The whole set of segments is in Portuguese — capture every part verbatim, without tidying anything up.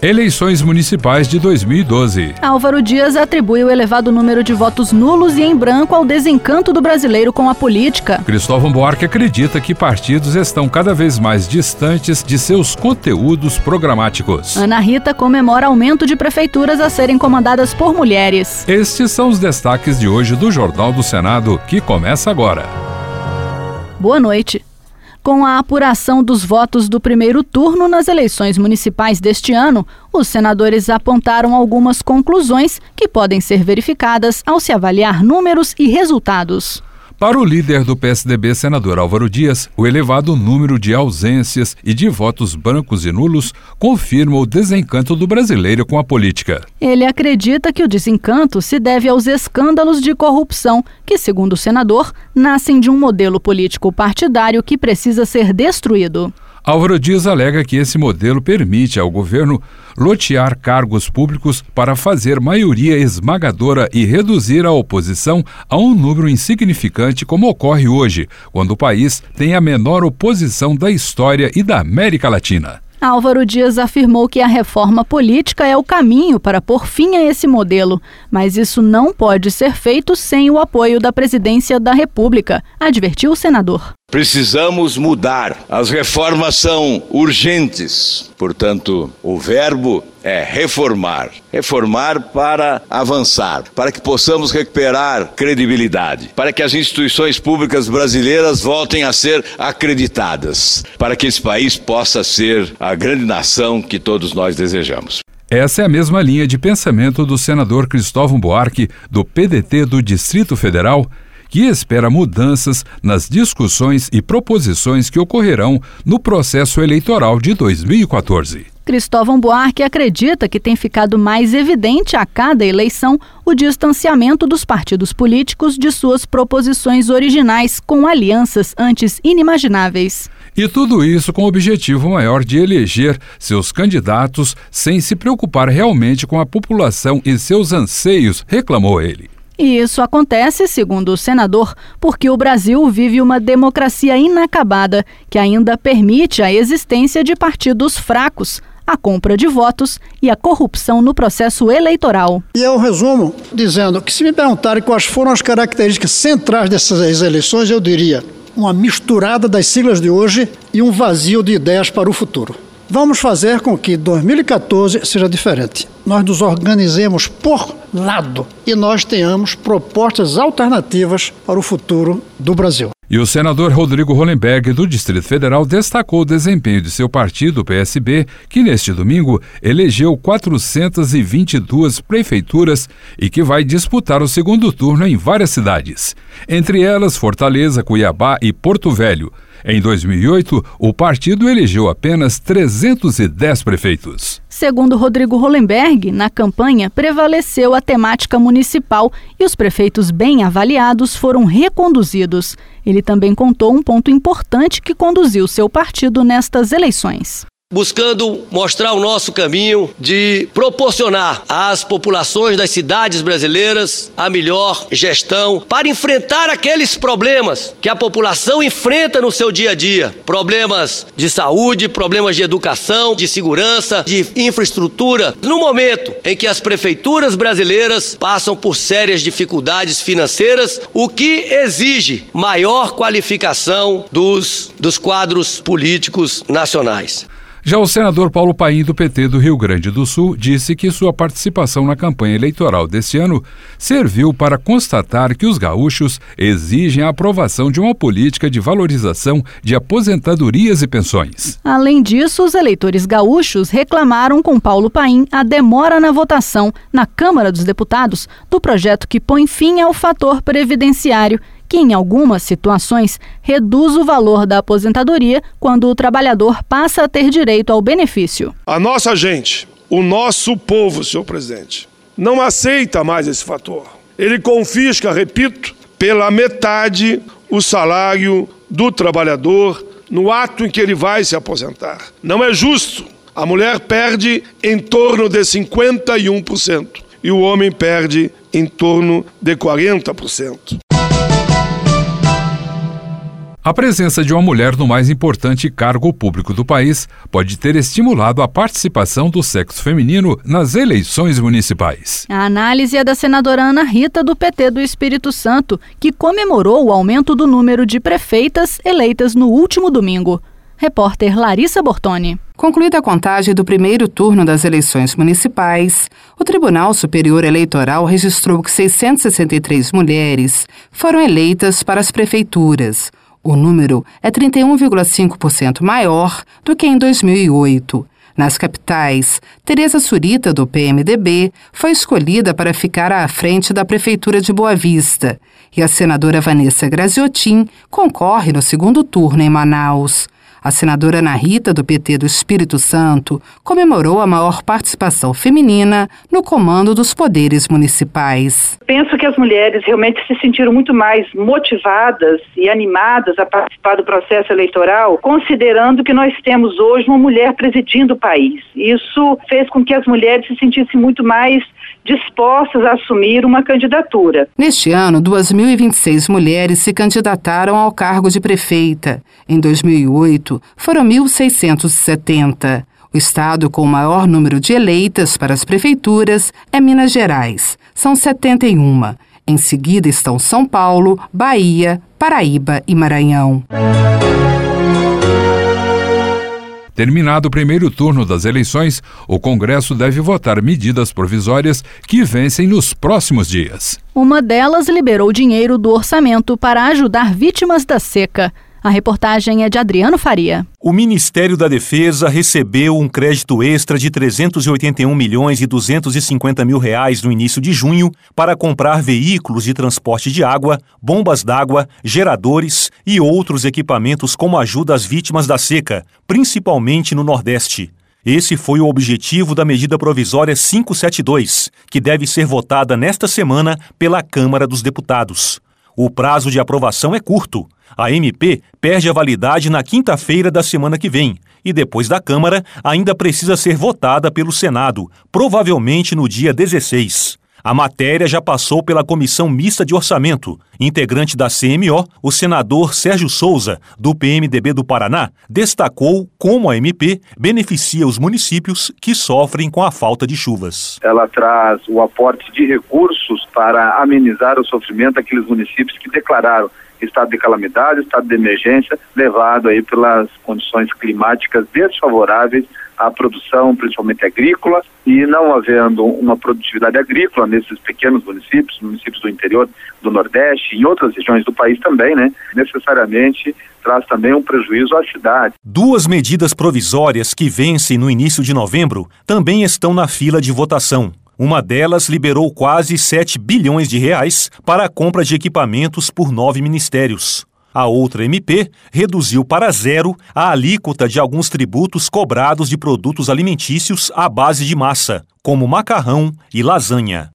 Eleições municipais de dois mil e doze. Álvaro Dias atribui o elevado número de votos nulos e em branco ao desencanto do brasileiro com a política. Cristóvão Buarque acredita que partidos estão cada vez mais distantes de seus conteúdos programáticos. Ana Rita comemora aumento de prefeituras a serem comandadas por mulheres. Estes são os destaques de hoje do Jornal do Senado, que começa agora. Boa noite. Com a apuração dos votos do primeiro turno nas eleições municipais deste ano, os senadores apontaram algumas conclusões que podem ser verificadas ao se avaliar números e resultados. Para o líder do P S D B, senador Álvaro Dias, o elevado número de ausências e de votos brancos e nulos confirma o desencanto do brasileiro com a política. Ele acredita que o desencanto se deve aos escândalos de corrupção, que, segundo o senador, nascem de um modelo político partidário que precisa ser destruído. Álvaro Dias alega que esse modelo permite ao governo lotear cargos públicos para fazer maioria esmagadora e reduzir a oposição a um número insignificante, como ocorre hoje, quando o país tem a menor oposição da história e da América Latina. Álvaro Dias afirmou que a reforma política é o caminho para pôr fim a esse modelo, mas isso não pode ser feito sem o apoio da presidência da República, advertiu o senador. Precisamos mudar. As reformas são urgentes. Portanto, o verbo é reformar. Reformar para avançar, para que possamos recuperar credibilidade, para que as instituições públicas brasileiras voltem a ser acreditadas, para que esse país possa ser a grande nação que todos nós desejamos. Essa é a mesma linha de pensamento do senador Cristóvão Buarque, do P D T do Distrito Federal, que espera mudanças nas discussões e proposições que ocorrerão no processo eleitoral de dois mil e quatorze. Cristóvão Buarque acredita que tem ficado mais evidente a cada eleição o distanciamento dos partidos políticos de suas proposições originais com alianças antes inimagináveis. E tudo isso com o objetivo maior de eleger seus candidatos sem se preocupar realmente com a população e seus anseios, reclamou ele. E isso acontece, segundo o senador, porque o Brasil vive uma democracia inacabada que ainda permite a existência de partidos fracos, a compra de votos e a corrupção no processo eleitoral. E eu resumo dizendo que, se me perguntarem quais foram as características centrais dessas eleições, eu diria uma misturada das siglas de hoje e um vazio de ideias para o futuro. Vamos fazer com que dois mil e quatorze seja diferente. Nós nos organizemos por lado e nós tenhamos propostas alternativas para o futuro do Brasil. E o senador Rodrigo Hollenberg, do Distrito Federal, destacou o desempenho de seu partido, o P S B, que neste domingo elegeu quatrocentas e vinte e duas prefeituras e que vai disputar o segundo turno em várias cidades, entre elas Fortaleza, Cuiabá e Porto Velho. Em dois mil e oito, o partido elegeu apenas trezentos e dez prefeitos. Segundo Rodrigo Hollenberg, na campanha prevaleceu a temática municipal e os prefeitos bem avaliados foram reconduzidos. Ele também contou um ponto importante que conduziu seu partido nestas eleições. Buscando mostrar o nosso caminho de proporcionar às populações das cidades brasileiras a melhor gestão para enfrentar aqueles problemas que a população enfrenta no seu dia a dia. Problemas de saúde, problemas de educação, de segurança, de infraestrutura. No momento em que as prefeituras brasileiras passam por sérias dificuldades financeiras, o que exige maior qualificação dos, dos quadros políticos nacionais. Já o senador Paulo Paim, do P T do Rio Grande do Sul, disse que sua participação na campanha eleitoral deste ano serviu para constatar que os gaúchos exigem a aprovação de uma política de valorização de aposentadorias e pensões. Além disso, os eleitores gaúchos reclamaram com Paulo Paim a demora na votação na Câmara dos Deputados do projeto que põe fim ao fator previdenciário, que em algumas situações reduz o valor da aposentadoria quando o trabalhador passa a ter direito ao benefício. A nossa gente, o nosso povo, senhor presidente, não aceita mais esse fator. Ele confisca, repito, pela metade o salário do trabalhador no ato em que ele vai se aposentar. Não é justo. A mulher perde em torno de cinquenta e um por cento e o homem perde em torno de quarenta por cento. A presença de uma mulher no mais importante cargo público do país pode ter estimulado a participação do sexo feminino nas eleições municipais. A análise é da senadora Ana Rita, do P T do Espírito Santo, que comemorou o aumento do número de prefeitas eleitas no último domingo. Repórter Larissa Bortoni. Concluída a contagem do primeiro turno das eleições municipais, o Tribunal Superior Eleitoral registrou que seiscentas e sessenta e três mulheres foram eleitas para as prefeituras. O número é trinta e um vírgula cinco por cento maior do que em dois mil e oito. Nas capitais, Tereza Surita, do P M D B, foi escolhida para ficar à frente da Prefeitura de Boa Vista. E a senadora Vanessa Graziotin concorre no segundo turno em Manaus. A senadora Ana Rita, do P T do Espírito Santo, comemorou a maior participação feminina no comando dos poderes municipais. Penso que as mulheres realmente se sentiram muito mais motivadas e animadas a participar do processo eleitoral, considerando que nós temos hoje uma mulher presidindo o país. Isso fez com que as mulheres se sentissem muito mais dispostas a assumir uma candidatura. Neste ano, duas mil e vinte e seis mulheres se candidataram ao cargo de prefeita. Em dois mil e oito, foram mil seiscentos e setenta. O estado com o maior número de eleitas para as prefeituras é Minas Gerais. São setenta e uma. Em seguida estão São Paulo, Bahia, Paraíba e Maranhão. Terminado o primeiro turno das eleições, o Congresso deve votar medidas provisórias que vencem nos próximos dias. Uma delas liberou dinheiro do orçamento para ajudar vítimas da seca. A reportagem é de Adriano Faria. O Ministério da Defesa recebeu um crédito extra de trezentos e oitenta e um milhões e duzentos e cinquenta mil reais no início de junho para comprar veículos de transporte de água, bombas d'água, geradores e outros equipamentos como ajuda às vítimas da seca, principalmente no Nordeste. Esse foi o objetivo da medida provisória quinhentos e setenta e dois, que deve ser votada nesta semana pela Câmara dos Deputados. O prazo de aprovação é curto. A M P perde a validade na quinta-feira da semana que vem e, depois da Câmara, ainda precisa ser votada pelo Senado, provavelmente no dia dezesseis. A matéria já passou pela Comissão Mista de Orçamento. Integrante da C M O, o senador Sérgio Souza, do P M D B do Paraná, destacou como a M P beneficia os municípios que sofrem com a falta de chuvas. Ela traz o aporte de recursos para amenizar o sofrimento daqueles municípios que declararam estado de calamidade, estado de emergência, levado aí pelas condições climáticas desfavoráveis à produção, principalmente agrícola, e não havendo uma produtividade agrícola nesses pequenos municípios, municípios do interior do Nordeste e em outras regiões do país também, né, necessariamente traz também um prejuízo à cidade. Duas medidas provisórias que vencem no início de novembro também estão na fila de votação. Uma delas liberou quase sete bilhões de reais para a compra de equipamentos por nove ministérios. A outra M P reduziu para zero a alíquota de alguns tributos cobrados de produtos alimentícios à base de massa, como macarrão e lasanha.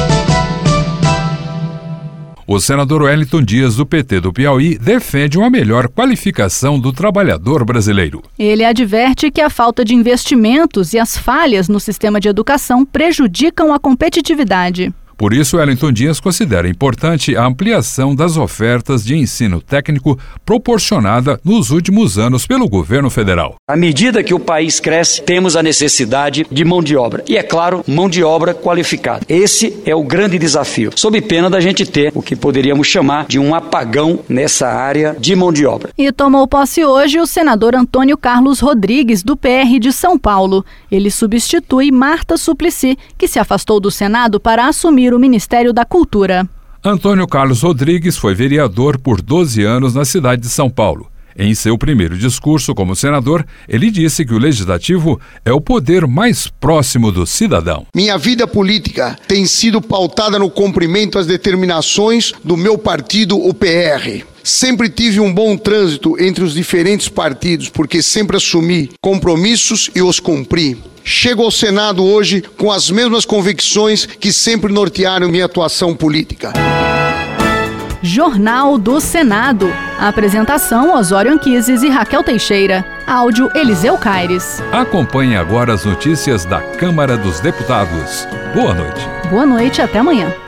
O senador Wellington Dias, do P T do Piauí, defende uma melhor qualificação do trabalhador brasileiro. Ele adverte que a falta de investimentos e as falhas no sistema de educação prejudicam a competitividade. Por isso, Wellington Dias considera importante a ampliação das ofertas de ensino técnico proporcionada nos últimos anos pelo governo federal. À medida que o país cresce, temos a necessidade de mão de obra. E, é claro, mão de obra qualificada. Esse é o grande desafio, sob pena da gente ter o que poderíamos chamar de um apagão nessa área de mão de obra. E tomou posse hoje o senador Antônio Carlos Rodrigues, do P R de São Paulo. Ele substitui Marta Suplicy, que se afastou do Senado para assumir o Ministério da Cultura. Antônio Carlos Rodrigues foi vereador por doze anos na cidade de São Paulo. Em seu primeiro discurso como senador, ele disse que o legislativo é o poder mais próximo do cidadão. Minha vida política tem sido pautada no cumprimento às determinações do meu partido, o P R. Sempre tive um bom trânsito entre os diferentes partidos, porque sempre assumi compromissos e os cumpri. Chego ao Senado hoje com as mesmas convicções que sempre nortearam minha atuação política. Jornal do Senado. A apresentação: Osório Anquises e Raquel Teixeira. Áudio: Eliseu Caires. Acompanhe agora as notícias da Câmara dos Deputados. Boa noite. Boa noite, até amanhã.